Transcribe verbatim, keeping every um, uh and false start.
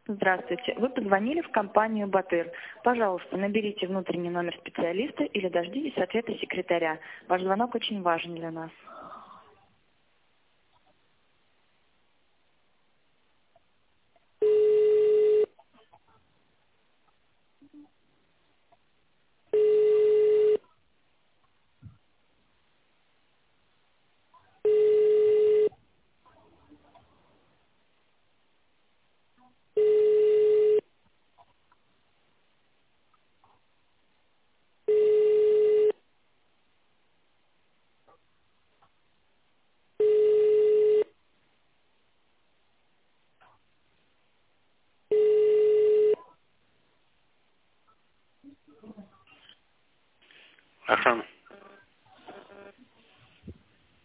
Здравствуйте. Вы позвонили в компанию «Батыр». Пожалуйста, наберите внутренний номер специалиста или дождитесь ответа секретаря. Ваш звонок очень важен для нас. Охрана.